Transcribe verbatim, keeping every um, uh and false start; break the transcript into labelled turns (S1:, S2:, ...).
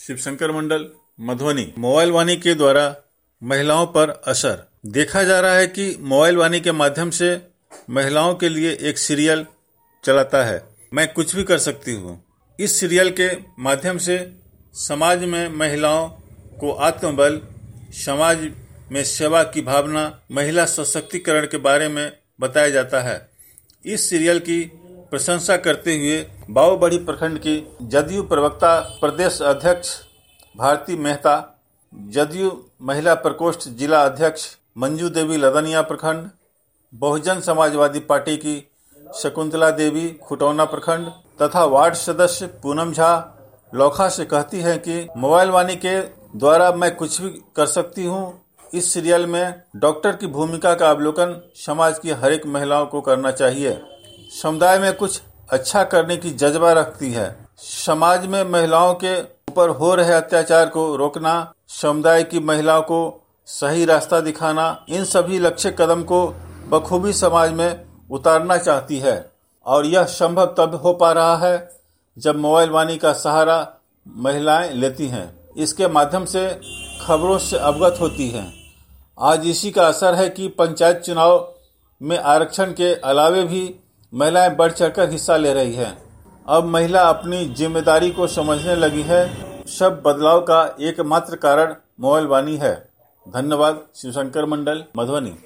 S1: Shivshankar Mandal, Madhubani. Mobile Vani के द्वारा महिलाओं पर असर। देखा जा रहा है कि मोबाइल वाणी के माध्यम से महिलाओं के लिए एक सीरियल चलाता है, मैं कुछ भी कर सकती हूँ। इस सीरियल के माध्यम से समाज में महिलाओं को आत्मबल, समाज में सेवा की भावना, महिला सशक्तिकरण के बारे में बताया जाता है। इस सीरियल की प्रशंसा करते हुए बाबूबड़ी प्रखंड की जदयू प्रवक्ता प्रदेश अध्यक्ष भारती मेहता, जदयू महिला प्रकोष्ठ जिला अध्यक्ष मंजू देवी लदनिया प्रखंड, बहुजन समाजवादी पार्टी की शकुंतला देवी खुटौना प्रखंड तथा वार्ड सदस्य पूनम झा लोखा से कहती हैं कि मोबाइल वाणी के द्वारा मैं कुछ भी कर सकती हूँ। इस सीरियल में डॉक्टर की भूमिका का अवलोकन समाज की हर एक महिलाओं को करना चाहिए। समुदाय में कुछ अच्छा करने की जज्बा रखती है। समाज में महिलाओं के ऊपर हो रहे अत्याचार को रोकना, समुदाय की महिलाओं को सही रास्ता दिखाना, इन सभी लक्ष्य कदम को बखूबी समाज में उतारना चाहती है। और यह संभव तब हो पा रहा है जब मोबाइल वाणी का सहारा महिलाएं लेती हैं, इसके माध्यम से खबरों से अवगत होती हैं। आज इसी का असर है कि पंचायत चुनाव में आरक्षण के अलावे भी महिलाएं बढ़ चढ़कर हिस्सा ले रही हैं। अब महिला अपनी जिम्मेदारी को समझने लगी है। सब बदलाव का एकमात्र कारण मोबाइल वाणी है। धन्यवाद। शिवशंकर मंडल, मधुबनी।